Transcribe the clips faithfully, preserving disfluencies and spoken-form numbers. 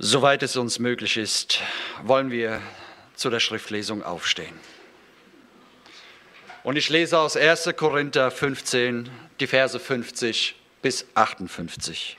Soweit es uns möglich ist, wollen wir zu der Schriftlesung aufstehen. Und ich lese aus erster Korinther fünfzehn, die Verse fünfzig bis achtundfünfzig.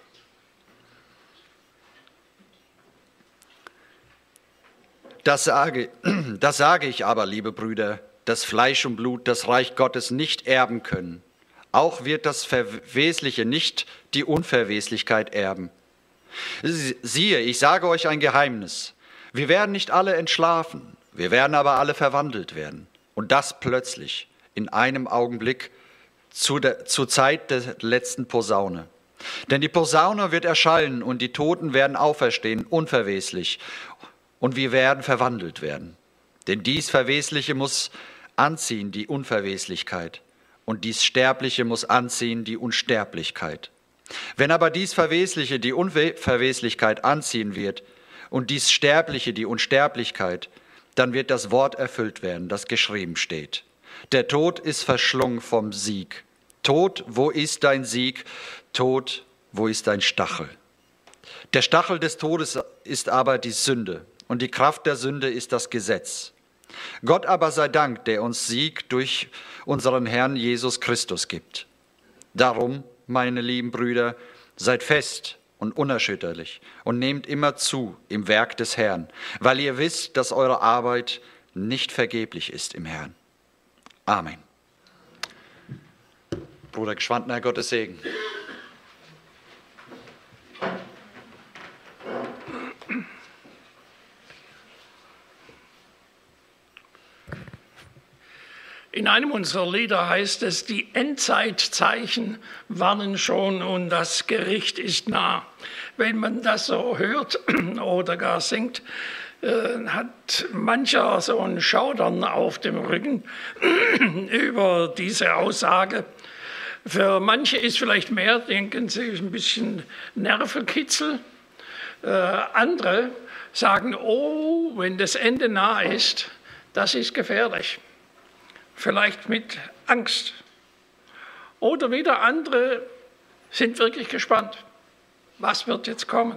Das sage, das sage ich aber, liebe Brüder, dass Fleisch und Blut das Reich Gottes nicht erben können. Auch wird das Verwesliche nicht die Unverweslichkeit erben. Siehe, ich sage euch ein Geheimnis. Wir werden nicht alle entschlafen, wir werden aber alle verwandelt werden. Und das plötzlich, in einem Augenblick, zu der, zur Zeit der letzten Posaune. Denn die Posaune wird erschallen und die Toten werden auferstehen, unverweslich. Und wir werden verwandelt werden. Denn dies Verwesliche muss anziehen, die Unverweslichkeit. Und dies Sterbliche muss anziehen, die Unsterblichkeit. Wenn aber dies Verwesliche die Unverweslichkeit anziehen wird und dies Sterbliche die Unsterblichkeit, dann wird das Wort erfüllt werden, das geschrieben steht. Der Tod ist verschlungen vom Sieg. Tod, wo ist dein Sieg? Tod, wo ist dein Stachel? Der Stachel des Todes ist aber die Sünde und die Kraft der Sünde ist das Gesetz. Gott aber sei Dank, der uns Sieg durch unseren Herrn Jesus Christus gibt. Darum, meine lieben Brüder, seid fest und unerschütterlich und nehmt immer zu im Werk des Herrn, weil ihr wisst, dass eure Arbeit nicht vergeblich ist im Herrn. Amen. Bruder Gschwandner, Gottes Segen. In einem unserer Lieder heißt es, die Endzeitzeichen warnen schon und das Gericht ist nah. Wenn man das so hört oder gar singt, äh, hat mancher so ein Schaudern auf dem Rücken über diese Aussage. Für manche ist vielleicht mehr, denken sie, ein bisschen Nervenkitzel. Äh, andere sagen, oh, wenn das Ende nah ist, das ist gefährlich. Vielleicht mit Angst. Oder wieder andere sind wirklich gespannt. Was wird jetzt kommen?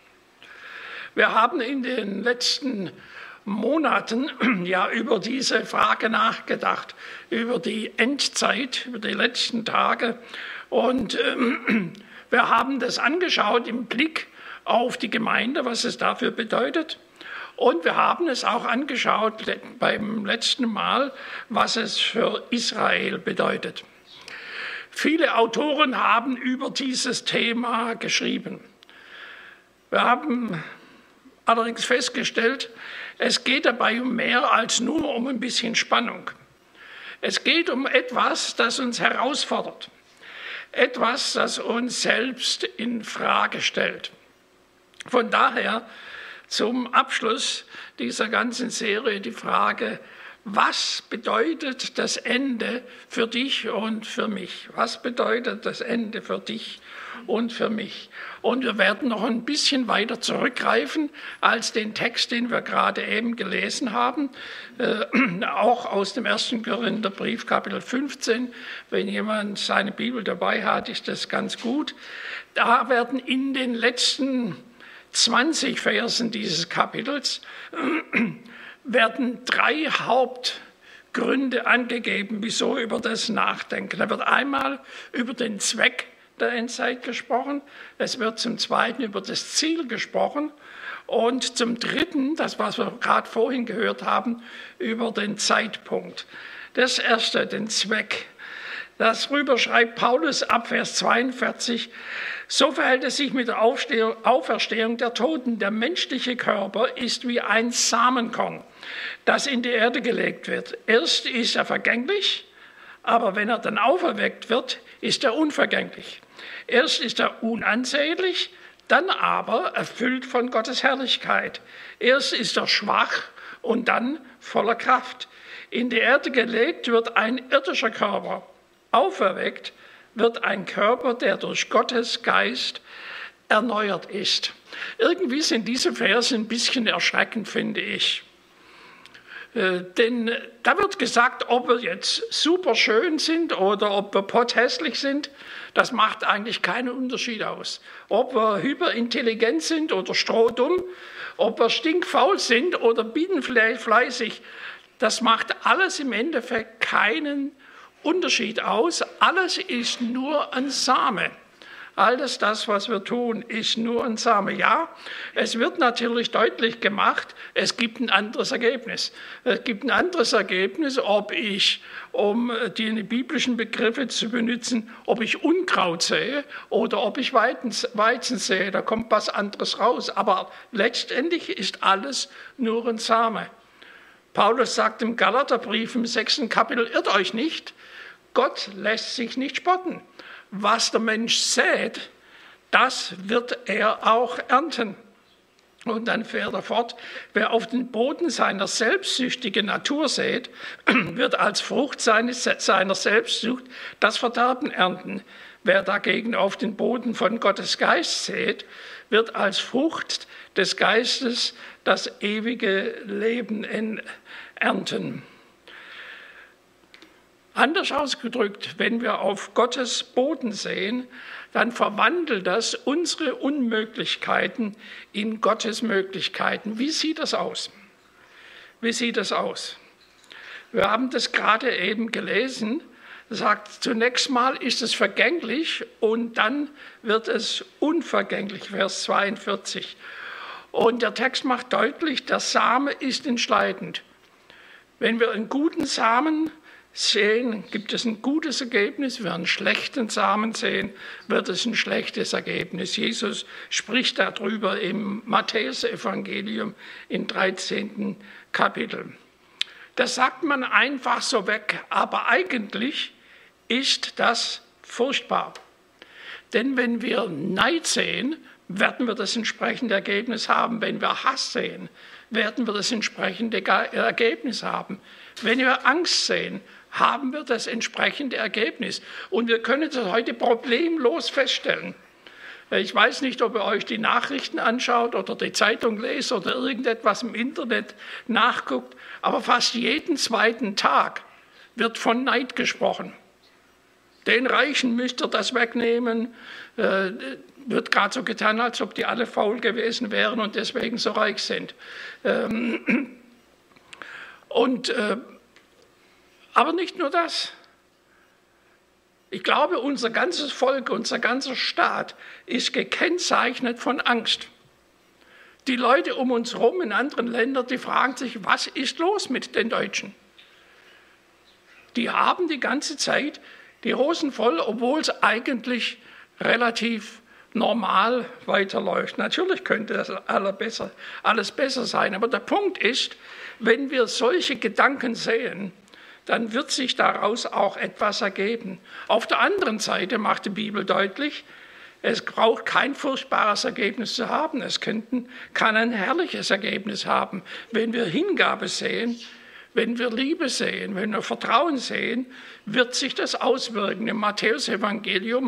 Wir haben in den letzten Monaten ja über diese Frage nachgedacht, über die Endzeit, über die letzten Tage. Und ähm, wir haben das angeschaut im Blick auf die Gemeinde, was es dafür bedeutet. Und wir haben es auch angeschaut beim letzten Mal, was es für Israel bedeutet. Viele Autoren haben über dieses Thema geschrieben. Wir haben allerdings festgestellt, es geht dabei um mehr als nur um ein bisschen Spannung. Es geht um etwas, das uns herausfordert. Etwas, das uns selbst in Frage stellt. Von daher zum Abschluss dieser ganzen Serie die Frage, was bedeutet das Ende für dich und für mich? Was bedeutet das Ende für dich und für mich? Und wir werden noch ein bisschen weiter zurückgreifen als den Text, den wir gerade eben gelesen haben, äh, auch aus dem ersten Korintherbrief, Kapitel fünfzehn. Wenn jemand seine Bibel dabei hat, ist das ganz gut. Da werden in den letzten zwanzig Versen dieses Kapitels werden drei Hauptgründe angegeben, wieso über das Nachdenken. Da wird einmal über den Zweck der Endzeit gesprochen, es wird zum Zweiten über das Ziel gesprochen und zum Dritten, das was wir gerade vorhin gehört haben, über den Zeitpunkt. Das Erste, den Zweck. Darüber schreibt Paulus ab Vers zweiundvierzig, so verhält es sich mit der Auferstehung der Toten. Der menschliche Körper ist wie ein Samenkorn, das in die Erde gelegt wird. Erst ist er vergänglich, aber wenn er dann auferweckt wird, ist er unvergänglich. Erst ist er unansehnlich, dann aber erfüllt von Gottes Herrlichkeit. Erst ist er schwach und dann voller Kraft. In die Erde gelegt wird ein irdischer Körper. Auferweckt wird ein Körper, der durch Gottes Geist erneuert ist. Irgendwie sind diese Verse ein bisschen erschreckend, finde ich. Äh, denn da wird gesagt, ob wir jetzt super schön sind oder ob wir potthässlich sind, das macht eigentlich keinen Unterschied aus. Ob wir hyperintelligent sind oder strohdumm, ob wir stinkfaul sind oder bienenfleißig, das macht alles im Endeffekt keinen Unterschied aus. Alles ist nur ein Same. Alles das, was wir tun, ist nur ein Same. Ja, es wird natürlich deutlich gemacht, es gibt ein anderes Ergebnis. Es gibt ein anderes Ergebnis, ob ich, um die biblischen Begriffe zu benutzen, ob ich Unkraut sehe oder ob ich Weizen sehe. Da kommt was anderes raus. Aber letztendlich ist alles nur ein Same. Paulus sagt im Galaterbrief im sechsten Kapitel, irrt euch nicht, Gott lässt sich nicht spotten. Was der Mensch sät, das wird er auch ernten. Und dann fährt er fort, wer auf den Boden seiner selbstsüchtigen Natur sät, wird als Frucht seines, seiner Selbstsucht das Verderben ernten. Wer dagegen auf den Boden von Gottes Geist sät, wird als Frucht des Geistes das ewige Leben ernten. Anders ausgedrückt, wenn wir auf Gottes Boden sehen, dann verwandelt das unsere Unmöglichkeiten in Gottes Möglichkeiten. Wie sieht das aus? Wie sieht das aus? Wir haben das gerade eben gelesen. Es sagt, zunächst mal ist es vergänglich und dann wird es unvergänglich, Vers zweiundvierzig. Und der Text macht deutlich, der Same ist entscheidend. Wenn wir einen guten Samen sehen, gibt es ein gutes Ergebnis. Wenn wir einen schlechten Samen sehen, wird es ein schlechtes Ergebnis. Jesus spricht darüber im Matthäusevangelium im dreizehnten Kapitel. Das sagt man einfach so weg, aber eigentlich ist das furchtbar. Denn wenn wir Neid sehen, werden wir das entsprechende Ergebnis haben. Wenn wir Hass sehen, werden wir das entsprechende Ergebnis haben. Wenn wir Angst sehen, haben wir das entsprechende Ergebnis. Und wir können das heute problemlos feststellen. Ich weiß nicht, ob ihr euch die Nachrichten anschaut oder die Zeitung lest oder irgendetwas im Internet nachguckt, aber fast jeden zweiten Tag wird von Neid gesprochen. Den Reichen müsst ihr das wegnehmen. Äh, wird gerade so getan, als ob die alle faul gewesen wären und deswegen so reich sind. Ähm, und äh, Aber nicht nur das. Ich glaube, unser ganzes Volk, unser ganzer Staat ist gekennzeichnet von Angst. Die Leute um uns herum in anderen Ländern, die fragen sich, was ist los mit den Deutschen? Die haben die ganze Zeit die Hosen voll, obwohl es eigentlich relativ normal weiterläuft. Natürlich könnte das alles besser, alles besser sein, aber der Punkt ist, wenn wir solche Gedanken sehen, dann wird sich daraus auch etwas ergeben. Auf der anderen Seite macht die Bibel deutlich, es braucht kein furchtbares Ergebnis zu haben. Es könnten, kann ein herrliches Ergebnis haben, wenn wir Hingabe sehen, wenn wir Liebe sehen, wenn wir Vertrauen sehen, wird sich das auswirken. Im Matthäusevangelium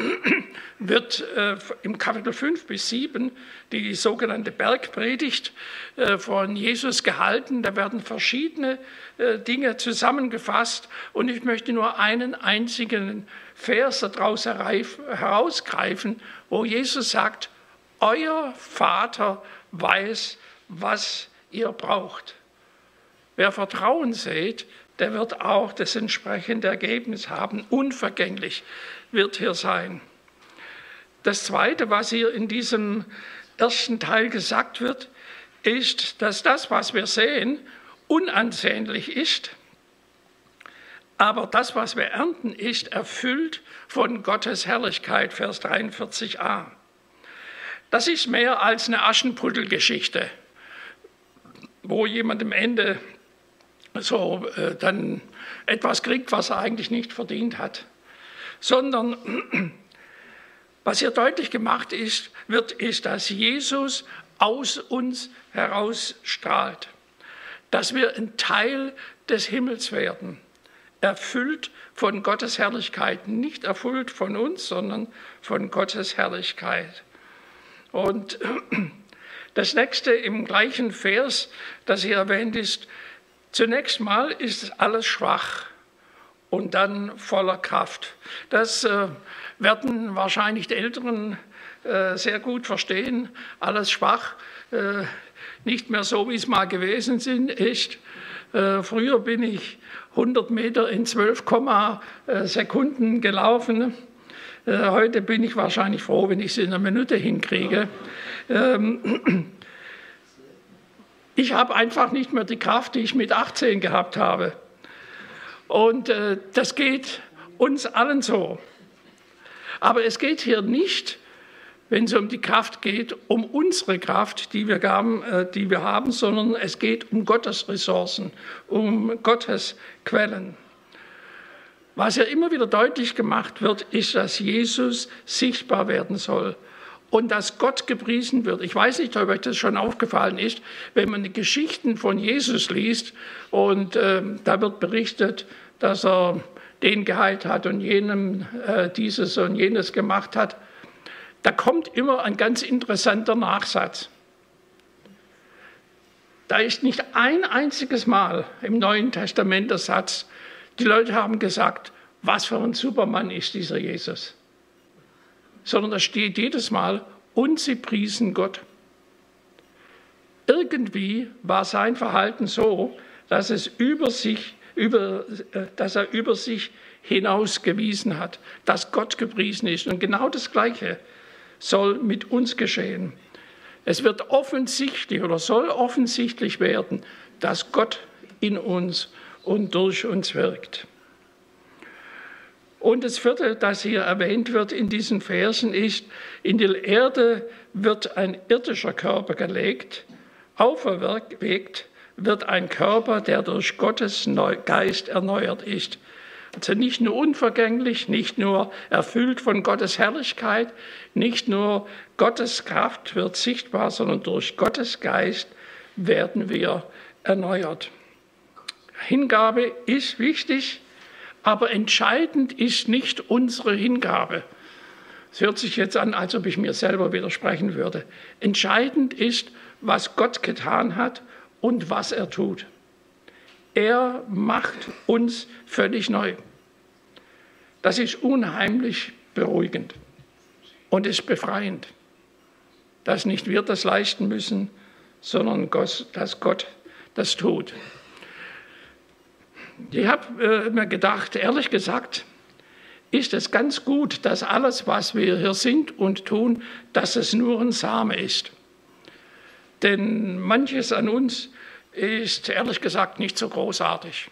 wird äh, im Kapitel fünf bis sieben die sogenannte Bergpredigt äh, von Jesus gehalten. Da werden verschiedene äh, Dinge zusammengefasst und ich möchte nur einen einzigen Vers daraus herausgreifen, wo Jesus sagt, euer Vater weiß, was ihr braucht. Wer Vertrauen sät, der wird auch das entsprechende Ergebnis haben. Unvergänglich wird hier sein. Das Zweite, was hier in diesem ersten Teil gesagt wird, ist, dass das, was wir sehen, unansehnlich ist, aber das, was wir ernten, ist erfüllt von Gottes Herrlichkeit, Vers dreiundvierzig a. Das ist mehr als eine Aschenputtelgeschichte, wo jemand am Ende so äh, dann etwas kriegt, was er eigentlich nicht verdient hat. Sondern was hier deutlich gemacht ist, wird, ist, dass Jesus aus uns herausstrahlt. Dass wir ein Teil des Himmels werden, erfüllt von Gottes Herrlichkeit. Nicht erfüllt von uns, sondern von Gottes Herrlichkeit. Und das nächste im gleichen Vers, das hier erwähnt ist, Zunächst mal ist alles schwach und dann voller Kraft. Das äh, werden wahrscheinlich die Älteren äh, sehr gut verstehen. Alles schwach, äh, nicht mehr so, wie es mal gewesen sind, ist. Äh, früher bin ich hundert Meter in zwölf Sekunden gelaufen. Äh, heute bin ich wahrscheinlich froh, wenn ich es in einer Minute hinkriege. Ähm, ich habe einfach nicht mehr die Kraft, die ich mit achtzehn gehabt habe. Und äh, das geht uns allen so. Aber es geht hier nicht, wenn es um die Kraft geht, um unsere Kraft, die wir haben, äh, die wir haben, sondern es geht um Gottes Ressourcen, um Gottes Quellen. Was ja immer wieder deutlich gemacht wird, ist, dass Jesus sichtbar werden soll und dass Gott gepriesen wird. Ich weiß nicht, ob euch das schon aufgefallen ist, wenn man die Geschichten von Jesus liest und äh, da wird berichtet, dass er den geheilt hat und jenem äh, dieses und jenes gemacht hat. Da kommt immer ein ganz interessanter Nachsatz. Da ist nicht ein einziges Mal im Neuen Testament der Satz, die Leute haben gesagt, was für ein Supermann ist dieser Jesus. Sondern da steht jedes Mal, und sie priesen Gott. Irgendwie war sein Verhalten so, dass, es über sich, über, dass er über sich hinausgewiesen hat, dass Gott gepriesen ist. Und genau das Gleiche soll mit uns geschehen. Es wird offensichtlich oder soll offensichtlich werden, dass Gott in uns und durch uns wirkt. Und das Vierte, das hier erwähnt wird in diesen Versen, ist, in die Erde wird ein irdischer Körper gelegt, auferweckt wird ein Körper, der durch Gottes Geist erneuert ist. Also nicht nur unvergänglich, nicht nur erfüllt von Gottes Herrlichkeit, nicht nur Gottes Kraft wird sichtbar, sondern durch Gottes Geist werden wir erneuert. Hingabe ist wichtig, aber entscheidend ist nicht unsere Hingabe. Es hört sich jetzt an, als ob ich mir selber widersprechen würde. Entscheidend ist, was Gott getan hat und was er tut. Er macht uns völlig neu. Das ist unheimlich beruhigend und ist befreiend, dass nicht wir das leisten müssen, sondern dass Gott das tut. Ich habe äh, mir gedacht, ehrlich gesagt, ist es ganz gut, dass alles, was wir hier sind und tun, dass es nur ein Same ist. Denn manches an uns ist ehrlich gesagt nicht so großartig.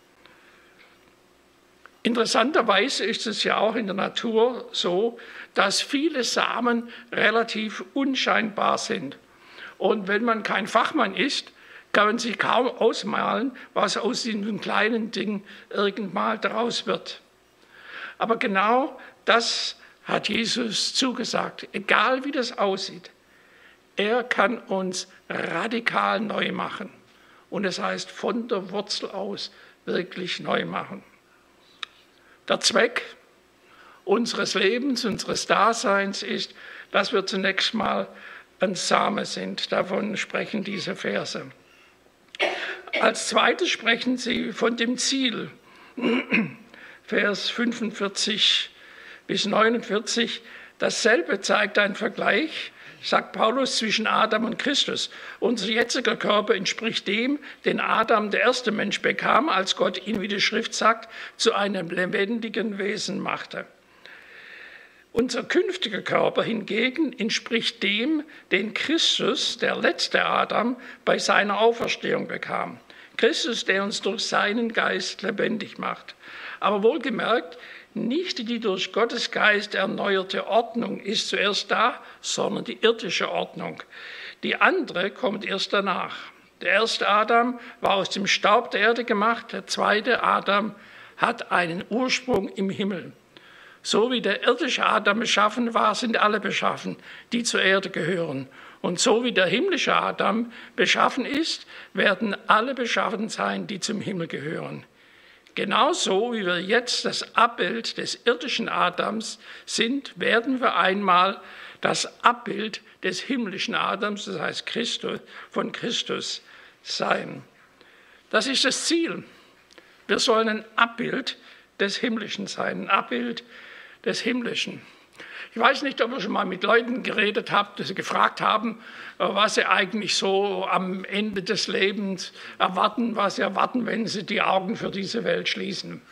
Interessanterweise ist es ja auch in der Natur so, dass viele Samen relativ unscheinbar sind. Und wenn man kein Fachmann ist, kann man sich kaum ausmalen, was aus diesem kleinen Ding irgendwann daraus wird. Aber genau das hat Jesus zugesagt, egal wie das aussieht. Er kann uns radikal neu machen. Und das heißt, von der Wurzel aus wirklich neu machen. Der Zweck unseres Lebens, unseres Daseins ist, dass wir zunächst mal ein Same sind. Davon sprechen diese Verse. Als zweites sprechen sie von dem Ziel. Vers fünfundvierzig bis neunundvierzig. Dasselbe zeigt ein Vergleich, sagt Paulus, zwischen Adam und Christus. Unser jetziger Körper entspricht dem, den Adam, der erste Mensch, bekam, als Gott ihn, wie die Schrift sagt, zu einem lebendigen Wesen machte. Unser künftiger Körper hingegen entspricht dem, den Christus, der letzte Adam, bei seiner Auferstehung bekam. Christus, der uns durch seinen Geist lebendig macht. Aber wohlgemerkt, nicht die durch Gottes Geist erneuerte Ordnung ist zuerst da, sondern die irdische Ordnung. Die andere kommt erst danach. Der erste Adam war aus dem Staub der Erde gemacht, der zweite Adam hat einen Ursprung im Himmel. So wie der irdische Adam beschaffen war, sind alle beschaffen, die zur Erde gehören. Und so wie der himmlische Adam beschaffen ist, werden alle beschaffen sein, die zum Himmel gehören. Genauso wie wir jetzt das Abbild des irdischen Adams sind, werden wir einmal das Abbild des himmlischen Adams, das heißt Christus, von Christus sein. Das ist das Ziel. Wir sollen ein Abbild des Himmlischen sein, ein Abbild des Himmlischen. Ich weiß nicht, ob ihr schon mal mit Leuten geredet habt, die sie gefragt haben, was sie eigentlich so am Ende des Lebens erwarten, was sie erwarten, wenn sie die Augen für diese Welt schließen.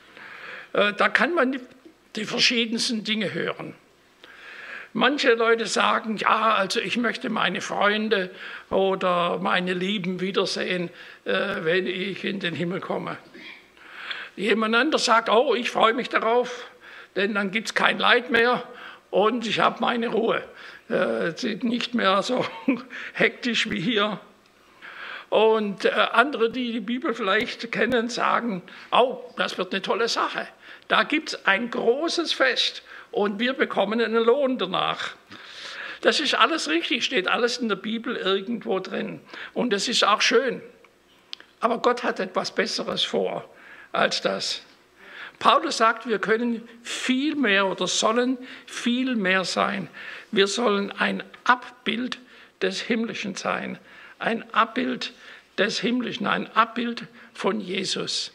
Da kann man die verschiedensten Dinge hören. Manche Leute sagen, ja, also ich möchte meine Freunde oder meine Lieben wiedersehen, wenn ich in den Himmel komme. Jemand anderes sagt, oh, ich freue mich darauf, denn dann gibt es kein Leid mehr und ich habe meine Ruhe. Äh, nicht mehr so hektisch wie hier. Und äh, andere, die die Bibel vielleicht kennen, sagen, oh, das wird eine tolle Sache. Da gibt es ein großes Fest und wir bekommen einen Lohn danach. Das ist alles richtig, steht alles in der Bibel irgendwo drin. Und das ist auch schön. Aber Gott hat etwas Besseres vor als das. Paulus sagt, wir können viel mehr oder sollen viel mehr sein. Wir sollen ein Abbild des Himmlischen sein. Ein Abbild des Himmlischen, ein Abbild von Jesus.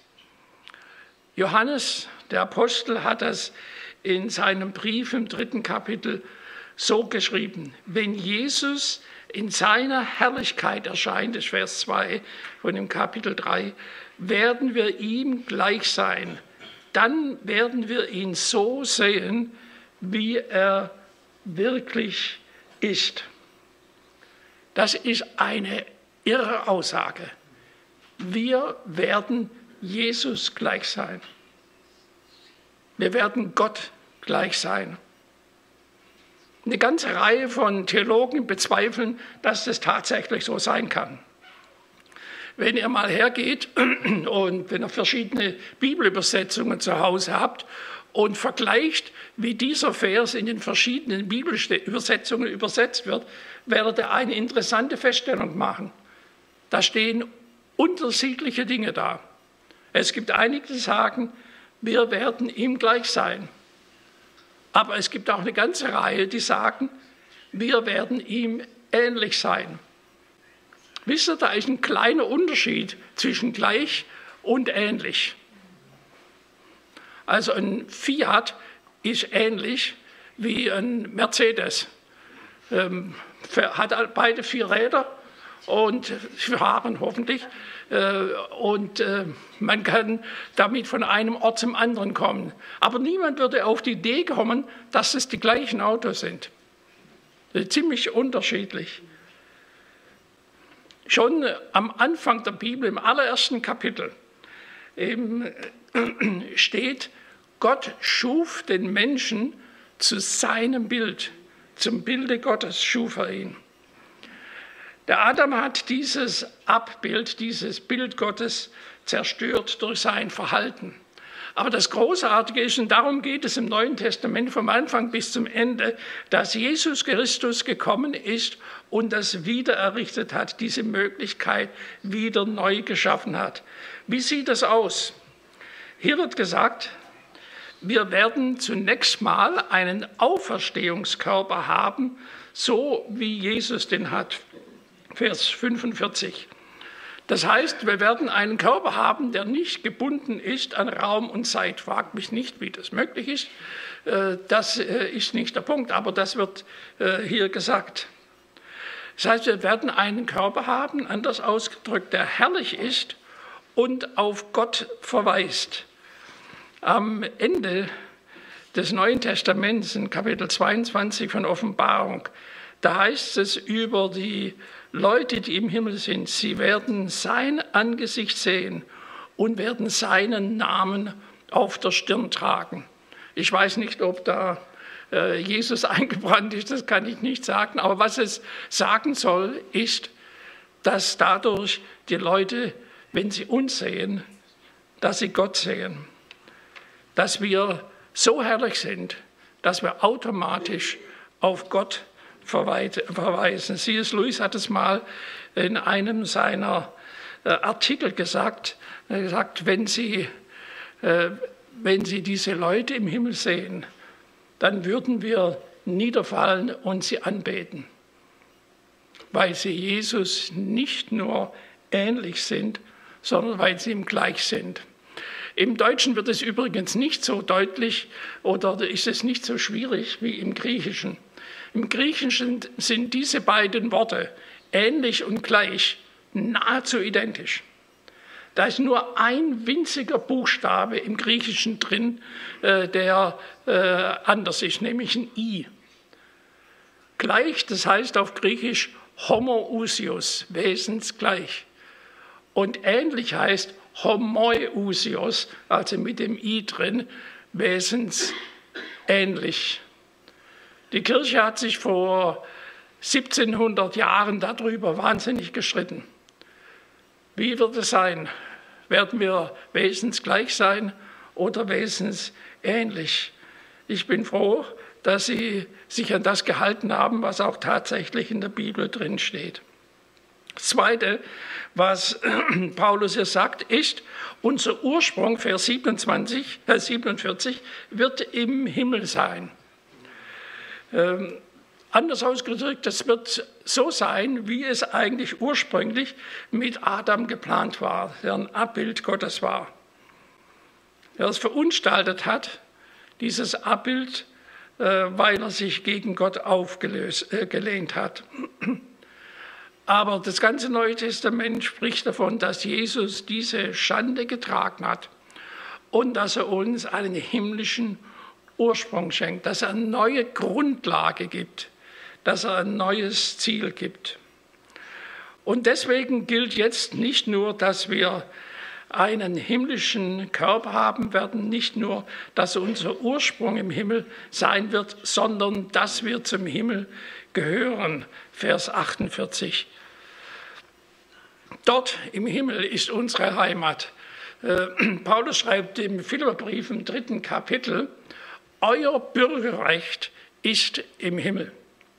Johannes, der Apostel, hat das in seinem Brief im dritten Kapitel so geschrieben. Wenn Jesus in seiner Herrlichkeit erscheint, das ist Vers zwei von dem Kapitel drei, werden wir ihm gleich sein. Dann werden wir ihn so sehen, wie er wirklich ist. Das ist eine irre Aussage. Wir werden Jesus gleich sein. Wir werden Gott gleich sein. Eine ganze Reihe von Theologen bezweifeln, dass das tatsächlich so sein kann. Wenn ihr mal hergeht und wenn ihr verschiedene Bibelübersetzungen zu Hause habt und vergleicht, wie dieser Vers in den verschiedenen Bibelübersetzungen übersetzt wird, werdet ihr eine interessante Feststellung machen. Da stehen unterschiedliche Dinge da. Es gibt einige, die sagen, wir werden ihm gleich sein. Aber es gibt auch eine ganze Reihe, die sagen, wir werden ihm ähnlich sein. Wisst ihr, da ist ein kleiner Unterschied zwischen gleich und ähnlich. Also ein Fiat ist ähnlich wie ein Mercedes. Ähm, hat beide vier Räder und fahren hoffentlich. Äh, und äh, man kann damit von einem Ort zum anderen kommen. Aber niemand würde auf die Idee kommen, dass es die gleichen Autos sind. Ziemlich unterschiedlich. Schon am Anfang der Bibel, im allerersten Kapitel, eben steht, Gott schuf den Menschen zu seinem Bild, zum Bilde Gottes schuf er ihn. Der Adam hat dieses Abbild, dieses Bild Gottes zerstört durch sein Verhalten. Aber das Großartige ist, und darum geht es im Neuen Testament vom Anfang bis zum Ende, dass Jesus Christus gekommen ist und das wieder errichtet hat, diese Möglichkeit wieder neu geschaffen hat. Wie sieht das aus? Hier wird gesagt, wir werden zunächst mal einen Auferstehungskörper haben, so wie Jesus den hat. Vers fünfundvierzig. Das heißt, wir werden einen Körper haben, der nicht gebunden ist an Raum und Zeit. Fragt mich nicht, wie das möglich ist. Das ist nicht der Punkt, aber das wird hier gesagt. Das heißt, wir werden einen Körper haben, anders ausgedrückt, der herrlich ist und auf Gott verweist. Am Ende des Neuen Testaments, in Kapitel zweiundzwanzig von Offenbarung, da heißt es über die Leute, die im Himmel sind, sie werden sein Angesicht sehen und werden seinen Namen auf der Stirn tragen. Ich weiß nicht, ob da äh, Jesus eingebrannt ist, das kann ich nicht sagen, aber was es sagen soll, ist, dass dadurch die Leute, wenn sie uns sehen, dass sie Gott sehen, dass wir so herrlich sind, dass wir automatisch auf Gott verweisen. C S Lewis hat es mal in einem seiner äh, Artikel gesagt, er hat gesagt, wenn Sie, äh, wenn Sie diese Leute im Himmel sehen, dann würden wir niederfallen und sie anbeten, weil sie Jesus nicht nur ähnlich sind, sondern weil sie ihm gleich sind. Im Deutschen wird es übrigens nicht so deutlich oder ist es nicht so schwierig wie im Griechischen. Im Griechischen sind diese beiden Worte, ähnlich und gleich, nahezu identisch. Da ist nur ein winziger Buchstabe im Griechischen drin, äh, der äh, anders ist, nämlich ein I. Gleich, das heißt auf Griechisch homoousios, wesensgleich. Und ähnlich heißt homoiousios, also mit dem I drin, wesensähnlich. Die Kirche hat sich vor siebzehnhundert Jahren darüber wahnsinnig gestritten. Wie wird es sein? Werden wir wesensgleich sein oder wesensähnlich? Ich bin froh, dass Sie sich an das gehalten haben, was auch tatsächlich in der Bibel drin steht. Das Zweite, was Paulus hier sagt, ist, unser Ursprung, Vers siebenundzwanzig, äh siebenundvierzig, wird im Himmel sein. Ähm, anders ausgedrückt, das wird so sein, wie es eigentlich ursprünglich mit Adam geplant war, der ein Abbild Gottes war. Der es verunstaltet hat, dieses Abbild, äh, weil er sich gegen Gott aufgelehnt hat. Aber das ganze Neue Testament spricht davon, dass Jesus diese Schande getragen hat und dass er uns einen himmlischen Ursprung schenkt, dass er eine neue Grundlage gibt, dass er ein neues Ziel gibt. Und deswegen gilt jetzt nicht nur, dass wir einen himmlischen Körper haben werden, nicht nur, dass unser Ursprung im Himmel sein wird, sondern dass wir zum Himmel gehören. Vers achtundvierzig. Dort im Himmel ist unsere Heimat. Paulus schreibt im Philipperbrief im dritten Kapitel, euer Bürgerrecht ist im Himmel.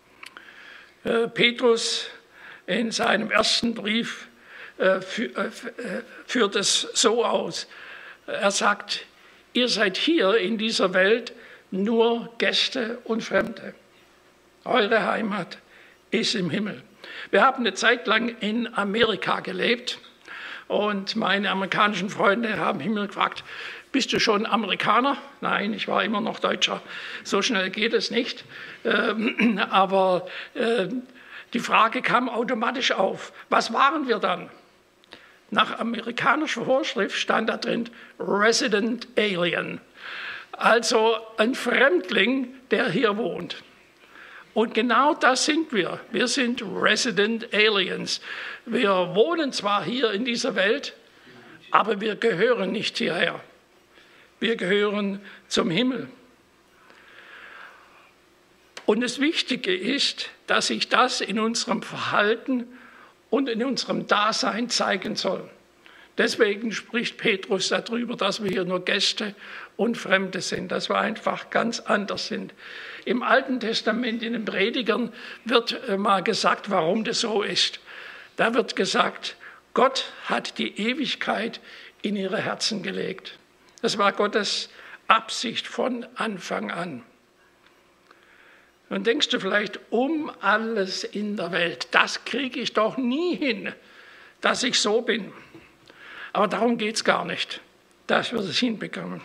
Petrus in seinem ersten Brief führt es so aus. Er sagt, ihr seid hier in dieser Welt nur Gäste und Fremde. Eure Heimat ist im Himmel. Wir haben eine Zeit lang in Amerika gelebt und meine amerikanischen Freunde haben mich gefragt, bist du schon Amerikaner? Nein, ich war immer noch Deutscher. So schnell geht es nicht. Ähm, aber äh, die Frage kam automatisch auf. Was waren wir dann? Nach amerikanischer Vorschrift stand da drin Resident Alien. Also ein Fremdling, der hier wohnt. Und genau das sind wir. Wir sind Resident Aliens. Wir wohnen zwar hier in dieser Welt, aber wir gehören nicht hierher. Wir gehören zum Himmel. Und das Wichtige ist, dass sich das in unserem Verhalten und in unserem Dasein zeigen soll. Deswegen spricht Petrus darüber, dass wir hier nur Gäste und Fremde sind, dass wir einfach ganz anders sind. Im Alten Testament, in den Predigern, wird mal gesagt, warum das so ist. Da wird gesagt, Gott hat die Ewigkeit in ihre Herzen gelegt. Das war Gottes Absicht von Anfang an. Nun denkst du vielleicht, um alles in der Welt, das kriege ich doch nie hin, dass ich so bin. Aber darum geht es gar nicht, dass wir das hinbekommen.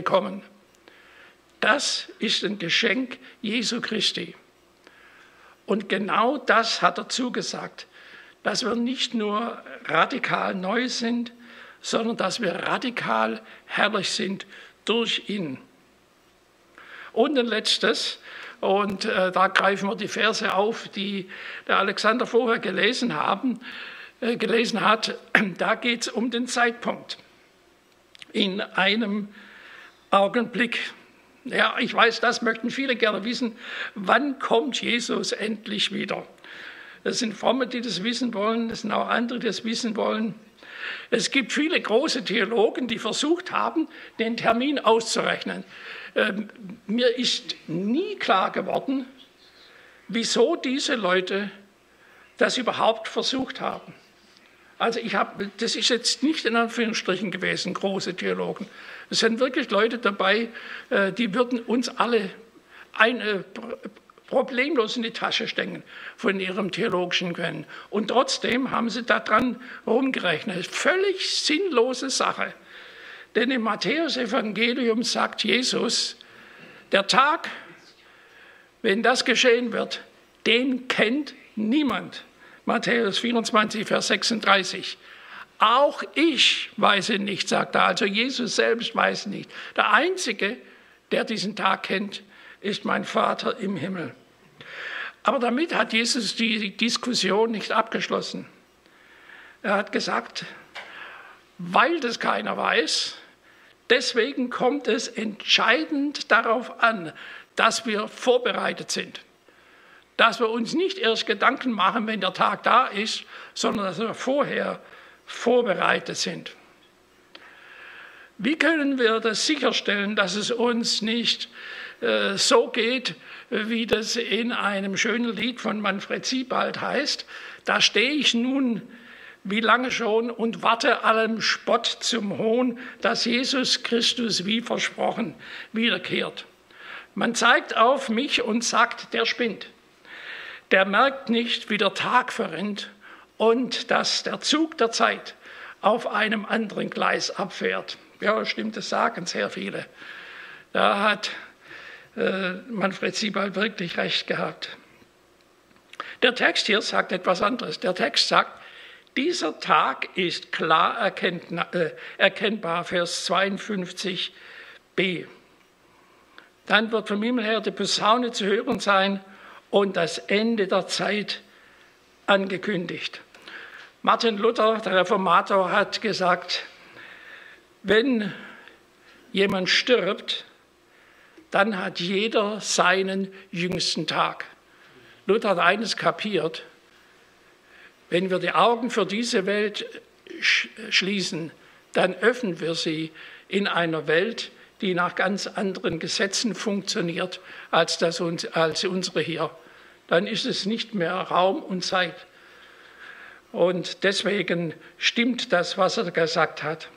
Das ist ein Geschenk Jesu Christi. Und genau das hat er zugesagt, dass wir nicht nur radikal neu sind, sondern dass wir radikal herrlich sind durch ihn. Und ein letztes, und äh, da greifen wir die Verse auf, die der Alexander vorher gelesen, haben, äh, gelesen hat. Da geht es um den Zeitpunkt. In einem Augenblick. Ja, ich weiß, das möchten viele gerne wissen. Wann kommt Jesus endlich wieder? Das sind Fromme, die das wissen wollen. Das sind auch andere, die das wissen wollen. Es gibt viele große Theologen, die versucht haben, den Termin auszurechnen. Ähm, mir ist nie klar geworden, wieso diese Leute das überhaupt versucht haben. Also ich habe, das ist jetzt nicht in Anführungsstrichen gewesen, große Theologen. Es sind wirklich Leute dabei, äh, die würden uns alle eine, problemlos in die Tasche stecken von ihrem theologischen Können. Und trotzdem haben sie daran rumgerechnet. Völlig sinnlose Sache. Denn im Matthäus-Evangelium sagt Jesus, der Tag, wenn das geschehen wird, den kennt niemand. Matthäus vierundzwanzig, Vers sechsunddreißig. Auch ich weiß ihn nicht, sagt er. Also Jesus selbst weiß nicht. Der Einzige, der diesen Tag kennt, ist mein Vater im Himmel. Aber damit hat Jesus die Diskussion nicht abgeschlossen. Er hat gesagt, weil das keiner weiß, deswegen kommt es entscheidend darauf an, dass wir vorbereitet sind. Dass wir uns nicht erst Gedanken machen, wenn der Tag da ist, sondern dass wir vorher vorbereitet sind. Wie können wir das sicherstellen, dass es uns nicht äh, so geht, wie das in einem schönen Lied von Manfred Siebald heißt? Da stehe ich nun wie lange schon und warte allem Spott zum Hohn, dass Jesus Christus wie versprochen wiederkehrt. Man zeigt auf mich und sagt, der spinnt. Der merkt nicht, wie der Tag verrinnt und dass der Zug der Zeit auf einem anderen Gleis abfährt. Ja, stimmt, das sagen sehr viele. Da hat äh, Manfred Siebald wirklich recht gehabt. Der Text hier sagt etwas anderes. Der Text sagt, dieser Tag ist klar äh, erkennbar, Vers zweiundfünfzig b. Dann wird vom Himmel her die Posaune zu hören sein und das Ende der Zeit angekündigt. Martin Luther, der Reformator, hat gesagt, wenn jemand stirbt, dann hat jeder seinen jüngsten Tag. Luther hat eines kapiert, wenn wir die Augen für diese Welt schließen, dann öffnen wir sie in einer Welt, die nach ganz anderen Gesetzen funktioniert, als, das uns, als unsere hier. Dann ist es nicht mehr Raum und Zeit. Und deswegen stimmt das, was er gesagt hat.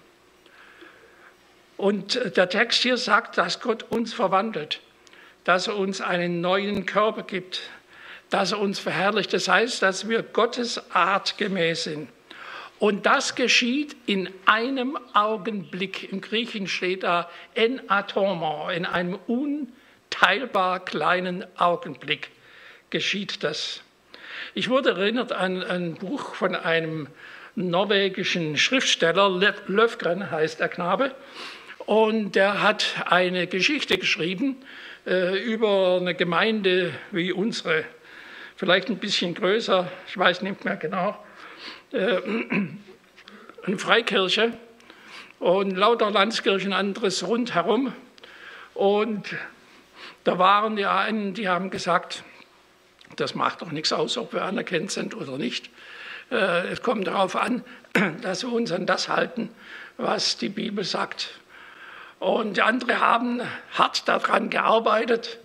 Und der Text hier sagt, dass Gott uns verwandelt, dass er uns einen neuen Körper gibt, dass er uns verherrlicht. Das heißt, dass wir Gottes Art gemäß sind. Und das geschieht in einem Augenblick. Im Griechischen steht da en atomon, in einem unteilbar kleinen Augenblick geschieht das. Ich wurde erinnert an ein Buch von einem norwegischen Schriftsteller, Löfgren heißt der Knabe, und der hat eine Geschichte geschrieben äh, über eine Gemeinde wie unsere, vielleicht ein bisschen größer, ich weiß nicht mehr genau, äh, eine Freikirche und lauter Landeskirchen, anderes rundherum. Und da waren die einen, die haben gesagt, das macht doch nichts aus, ob wir anerkannt sind oder nicht. Äh, es kommt darauf an, dass wir uns an das halten, was die Bibel sagt. Und die anderen haben hart daran gearbeitet.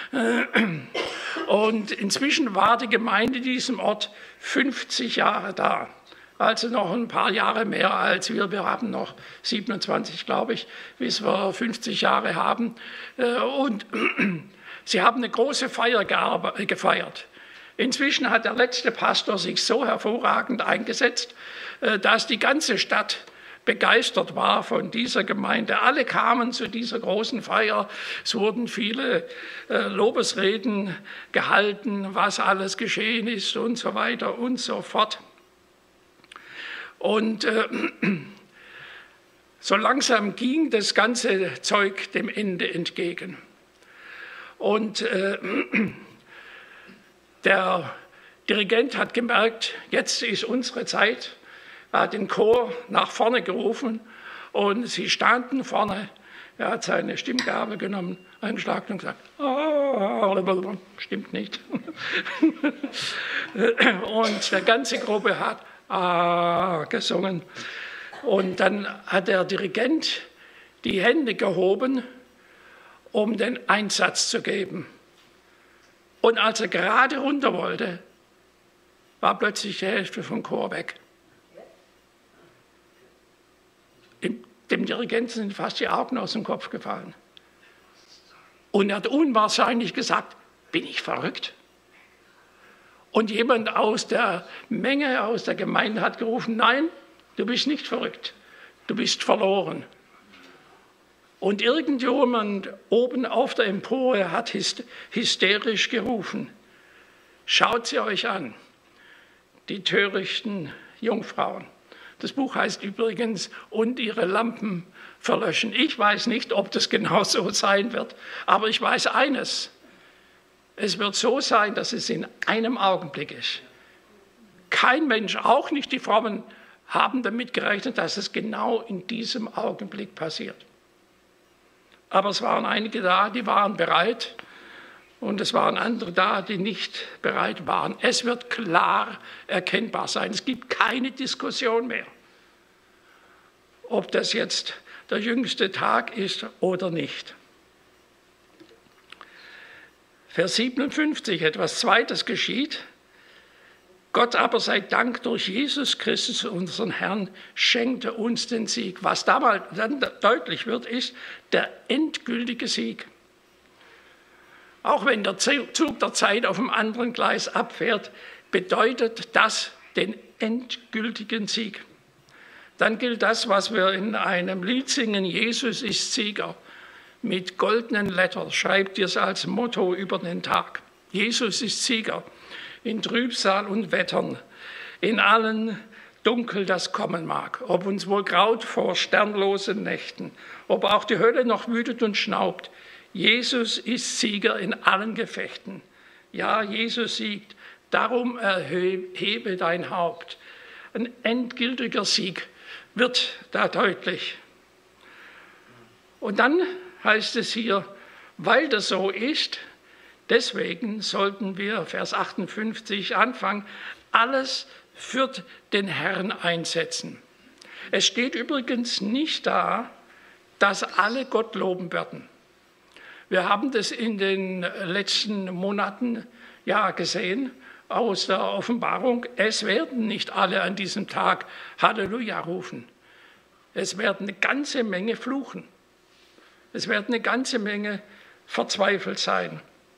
Und inzwischen war die Gemeinde in diesem Ort fünfzig Jahre da. Also noch ein paar Jahre mehr als wir. Wir haben noch siebenundzwanzig, glaube ich, bis wir fünfzig Jahre haben. Und sie haben eine große Feier gefeiert. Inzwischen hat der letzte Pastor sich so hervorragend eingesetzt, dass die ganze Stadt begeistert war von dieser Gemeinde. Alle kamen zu dieser großen Feier. Es wurden viele äh, Lobesreden gehalten, was alles geschehen ist und so weiter und so fort. Und äh, so langsam ging das ganze Zeug dem Ende entgegen. Und äh, der Dirigent hat gemerkt, jetzt ist unsere Zeit. Er hat den Chor nach vorne gerufen und sie standen vorne. Er hat seine Stimmgabel genommen, eingeschlagen und gesagt, oh, stimmt nicht. Und die ganze Gruppe hat ah, gesungen. Und dann hat der Dirigent die Hände gehoben, um den Einsatz zu geben. Und als er gerade runter wollte, war plötzlich die Hälfte vom Chor weg. Dem Dirigenten sind fast die Augen aus dem Kopf gefallen. Und er hat unwahrscheinlich gesagt, bin ich verrückt? Und jemand aus der Menge, aus der Gemeinde hat gerufen, nein, du bist nicht verrückt, du bist verloren. Und irgendjemand oben auf der Empore hat hysterisch gerufen, schaut sie euch an, die törichten Jungfrauen. Das Buch heißt übrigens, und ihre Lampen verlöschen. Ich weiß nicht, ob das genau so sein wird, aber ich weiß eines. Es wird so sein, dass es in einem Augenblick ist. Kein Mensch, auch nicht die Frommen, haben damit gerechnet, dass es genau in diesem Augenblick passiert. Aber es waren einige da, die waren bereit und es waren andere da, die nicht bereit waren. Es wird klar erkennbar sein. Es gibt keine Diskussion mehr, ob das jetzt der jüngste Tag ist oder nicht. Vers siebenundfünfzig, etwas Zweites geschieht. Gott aber sei Dank durch Jesus Christus, unseren Herrn, schenkte uns den Sieg. Was damals dann deutlich wird, ist der endgültige Sieg. Auch wenn der Zug der Zeit auf dem anderen Gleis abfährt, bedeutet das den endgültigen Sieg. Dann gilt das, was wir in einem Lied singen, Jesus ist Sieger. Mit goldenen Lettern schreibt ihr es als Motto über den Tag. Jesus ist Sieger in Trübsal und Wettern, in allen Dunkel, das kommen mag. Ob uns wohl graut vor sternlosen Nächten, ob auch die Hölle noch wütet und schnaubt. Jesus ist Sieger in allen Gefechten. Ja, Jesus siegt, darum erhebe dein Haupt. Ein endgültiger Sieg wird da deutlich. Und dann heißt es hier, weil das so ist, deswegen sollten wir, Vers achtundfünfzig, anfangen, alles für den Herrn einsetzen. Es steht übrigens nicht da, dass alle Gott loben werden. Wir haben das in den letzten Monaten ja gesehen aus der Offenbarung. Es werden nicht alle an diesem Tag Halleluja rufen. Es werden eine ganze Menge fluchen. Es wird eine ganze Menge verzweifelt sein.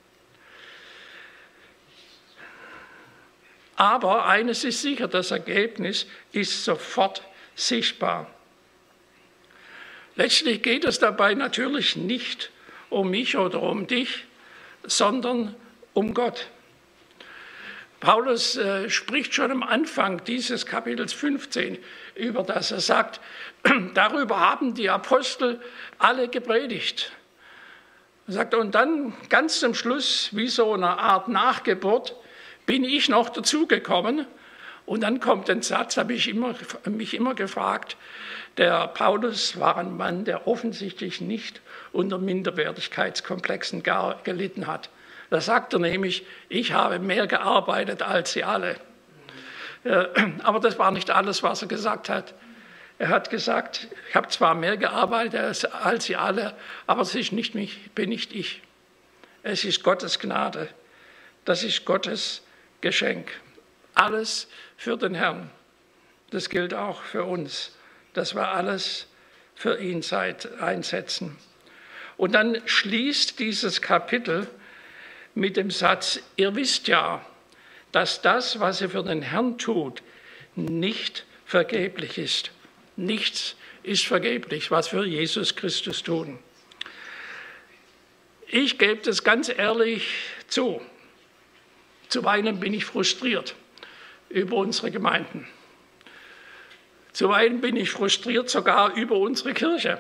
Aber eines ist sicher, das Ergebnis ist sofort sichtbar. Letztlich geht es dabei natürlich nicht um mich oder um dich, sondern um Gott. Paulus äh, spricht schon am Anfang dieses Kapitels fünfzehn über das. Er sagt, darüber haben die Apostel alle gepredigt. Er sagt, und dann ganz zum Schluss, wie so eine Art Nachgeburt, bin ich noch dazugekommen. Und dann kommt ein Satz, habe ich immer, mich immer gefragt, der Paulus war ein Mann, der offensichtlich nicht unter Minderwertigkeitskomplexen gelitten hat. Da sagt er nämlich, ich habe mehr gearbeitet als sie alle. Aber das war nicht alles, was er gesagt hat. Er hat gesagt, ich habe zwar mehr gearbeitet als sie alle, aber es ist nicht mich, bin nicht ich. Es ist Gottes Gnade. Das ist Gottes Geschenk. Alles für den Herrn. Das gilt auch für uns, dass wir alles für ihn einsetzen. Und dann schließt dieses Kapitel mit dem Satz, ihr wisst ja, dass das, was ihr für den Herrn tut, nicht vergeblich ist. Nichts ist vergeblich, was wir für Jesus Christus tun. Ich gebe das ganz ehrlich zu. Zuweilen bin ich frustriert über unsere Gemeinden. Zuweilen bin ich frustriert sogar über unsere Kirche.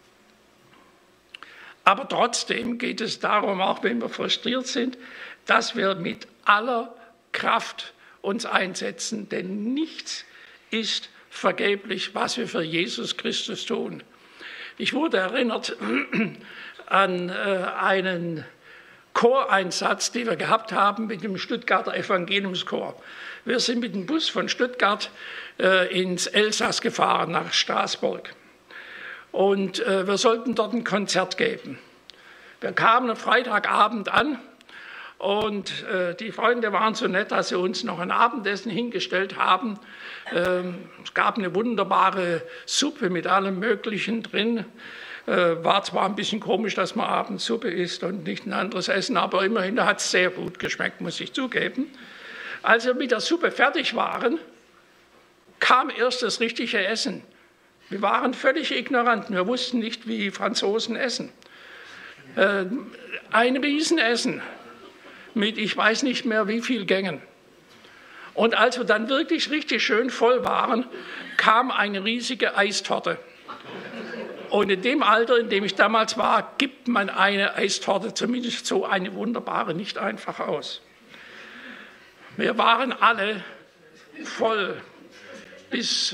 Aber trotzdem geht es darum, auch wenn wir frustriert sind, dass wir mit aller Kraft uns einsetzen, denn nichts ist vergeblich, was wir für Jesus Christus tun. Ich wurde erinnert an äh, einen Choreinsatz, den wir gehabt haben mit dem Stuttgarter Evangeliumschor. Wir sind mit dem Bus von Stuttgart äh, ins Elsass gefahren, nach Straßburg. Und äh, wir sollten dort ein Konzert geben. Wir kamen am Freitagabend an und äh, die Freunde waren so nett, dass sie uns noch ein Abendessen hingestellt haben. Ähm, es gab eine wunderbare Suppe mit allem Möglichen drin. Äh, war zwar ein bisschen komisch, dass man abends Suppe isst und nicht ein anderes Essen, aber immerhin hat es sehr gut geschmeckt, muss ich zugeben. Als wir mit der Suppe fertig waren, kam erst das richtige Essen. Wir waren völlig ignorant, wir wussten nicht, wie Franzosen essen. Äh, ein Riesenessen mit ich weiß nicht mehr wie viel Gängen. Und als wir dann wirklich richtig schön voll waren, kam eine riesige Eistorte. Und in dem Alter, in dem ich damals war, gibt man eine Eistorte, zumindest so eine wunderbare, nicht einfach aus. Wir waren alle voll bis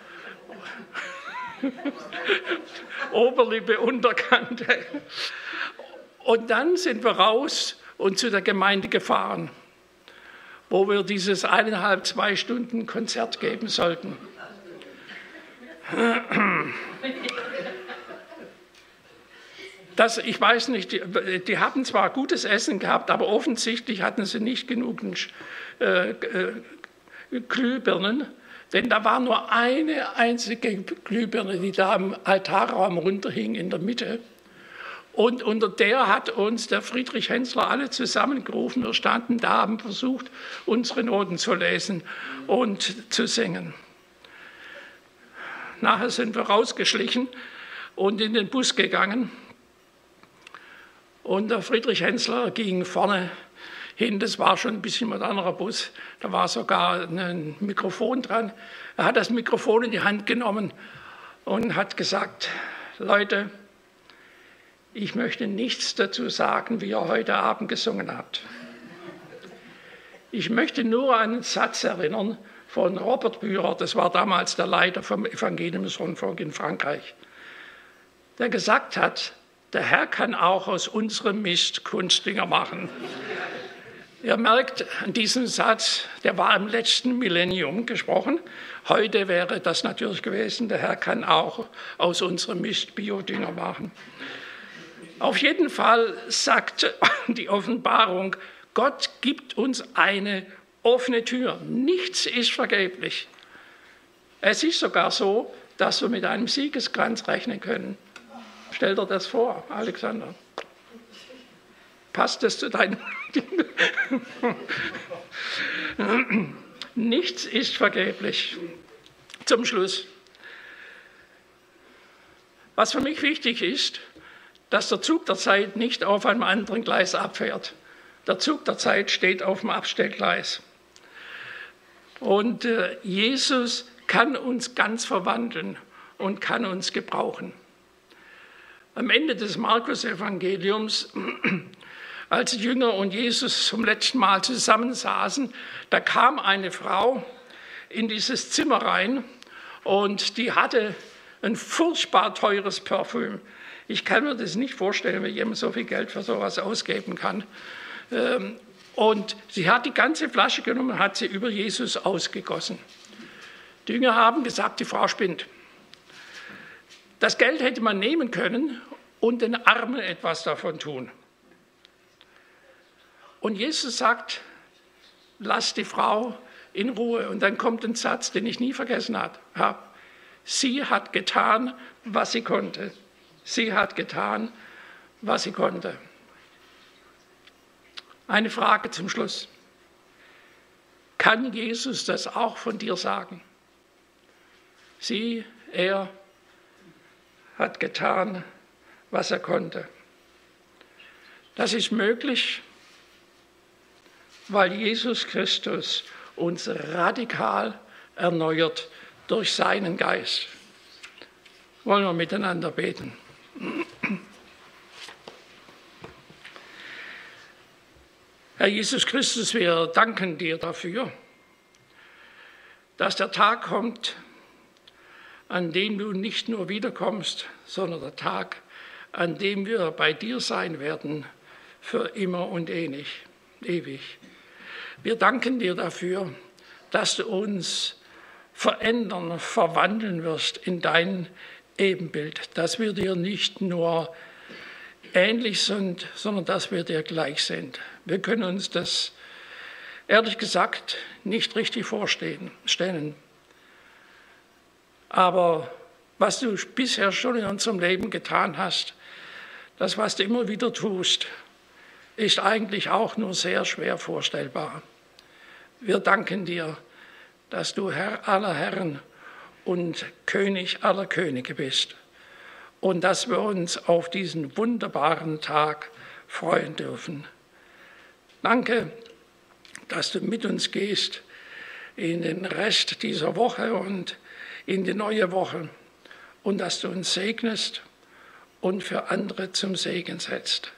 äh, Oberlippe, Unterkante. Und dann sind wir raus und zu der Gemeinde gefahren, wo wir dieses eineinhalb, zwei Stunden Konzert geben sollten. Das, ich weiß nicht, die, die hatten zwar gutes Essen gehabt, aber offensichtlich hatten sie nicht genug äh, äh, Glühbirnen, denn da war nur eine einzige Glühbirne, die da im Altarraum runterhing in der Mitte. Und unter der hat uns der Friedrich Hensler alle zusammengerufen. Wir standen da, haben versucht, unsere Noten zu lesen und zu singen. Nachher sind wir rausgeschlichen und in den Bus gegangen. Und der Friedrich Hensler ging vorne hin, das war schon ein bisschen ein anderer Bus, da war sogar ein Mikrofon dran. Er hat das Mikrofon in die Hand genommen und hat gesagt, Leute, ich möchte nichts dazu sagen, wie ihr heute Abend gesungen habt. Ich möchte nur an einen Satz erinnern von Robert Bührer, das war damals der Leiter vom Evangeliumsrundfunk in Frankreich, der gesagt hat, der Herr kann auch aus unserem Mist Kunstdinger machen. Ihr merkt an diesem Satz, der war im letzten Millennium gesprochen. Heute wäre das natürlich gewesen, der Herr kann auch aus unserem Mist Biodünger machen. Auf jeden Fall sagt die Offenbarung, Gott gibt uns eine offene Tür. Nichts ist vergeblich. Es ist sogar so, dass wir mit einem Siegeskranz rechnen können. Stell dir das vor, Alexander. Passt das zu deinem... Nichts ist vergeblich. Zum Schluss. Was für mich wichtig ist, dass der Zug der Zeit nicht auf einem anderen Gleis abfährt. Der Zug der Zeit steht auf dem Abstellgleis. Und äh, Jesus kann uns ganz verwandeln und kann uns gebrauchen. Am Ende des Markus-Evangeliums, als die Jünger und Jesus zum letzten Mal zusammensaßen, da kam eine Frau in dieses Zimmer rein und die hatte ein furchtbar teures Parfüm. Ich kann mir das nicht vorstellen, wie jemand so viel Geld für sowas ausgeben kann. Und sie hat die ganze Flasche genommen und hat sie über Jesus ausgegossen. Die Jünger haben gesagt, die Frau spinnt. Das Geld hätte man nehmen können und den Armen etwas davon tun. Und Jesus sagt, lass die Frau in Ruhe. Und dann kommt ein Satz, den ich nie vergessen habe. Sie hat getan, was sie konnte. Sie hat getan, was sie konnte. Eine Frage zum Schluss. Kann Jesus das auch von dir sagen? Sie, er hat getan, was er konnte. Das ist möglich, weil Jesus Christus uns radikal erneuert durch seinen Geist. Wollen wir miteinander beten? Herr Jesus Christus, wir danken dir dafür, dass der Tag kommt, an dem du nicht nur wiederkommst, sondern der Tag, an dem wir bei dir sein werden, für immer und ewig. Wir danken dir dafür, dass du uns verändern, verwandeln wirst in dein Ebenbild, dass wir dir nicht nur ähnlich sind, sondern dass wir dir gleich sind. Wir können uns das, ehrlich gesagt, nicht richtig vorstellen. Aber was du bisher schon in unserem Leben getan hast, das, was du immer wieder tust, ist eigentlich auch nur sehr schwer vorstellbar. Wir danken dir, dass du Herr aller Herren und König aller Könige bist und dass wir uns auf diesen wunderbaren Tag freuen dürfen. Danke, dass du mit uns gehst in den Rest dieser Woche und in die neue Woche und dass du uns segnest und für andere zum Segen setzt.